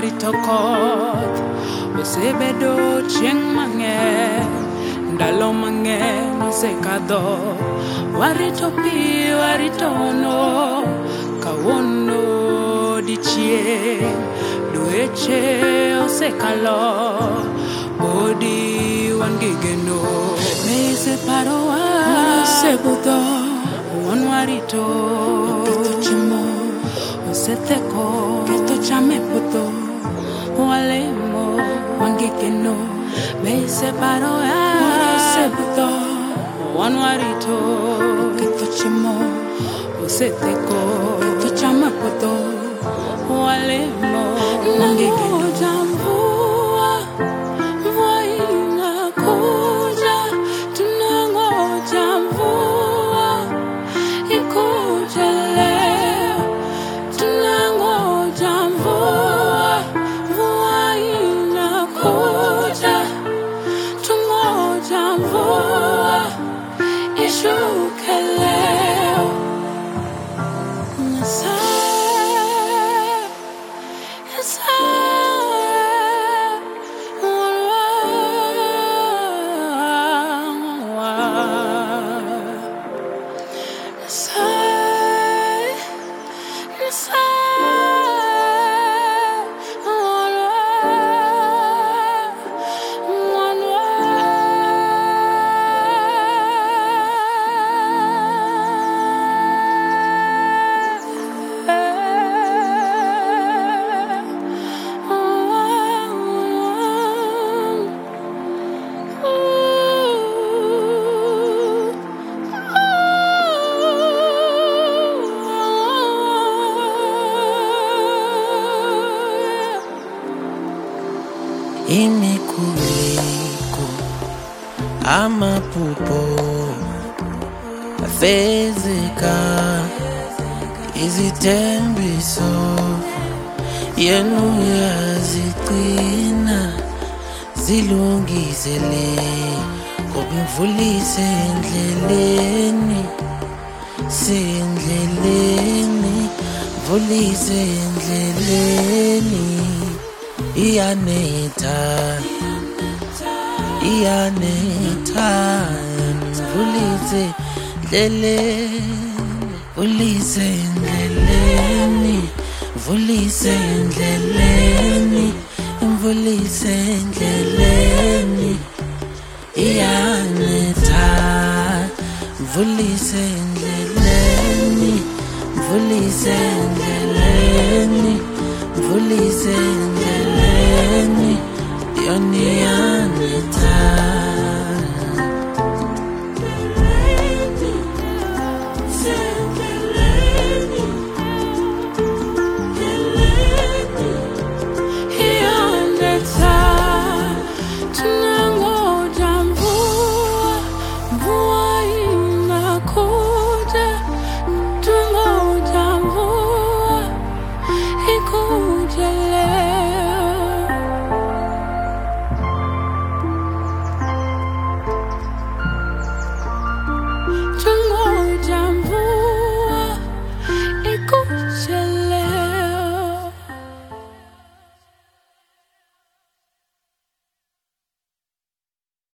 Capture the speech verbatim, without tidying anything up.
warito koth osebedo chieng' mang'eny, ndalo mang'eny osekadho, warito pi warito no, kawuono dichieng' dweche osekalo, bodi wan gi geno. Mese parowa osebudho, wan warito ketho chiemo osetheko, ketho cham e puodho walemo wan gi geno. Mese parowa osebudho, wan warito ketho chiemo osetheko, ketho cham e puodho walemo wan gi geno. Imekuliko amaphupho afezeka, izithembiso yenu yazigcina, zilungisele ngoba imvula isendleleni, sendleleni, imvula isendleleni. Iyanetha, iyanetha, mvulise endleleni, mvulise endleleni, mvulise endleleni, mvulise endleleni. Iyanetha, mvulise endleleni, mvulise endleleni, mvulise endleleni.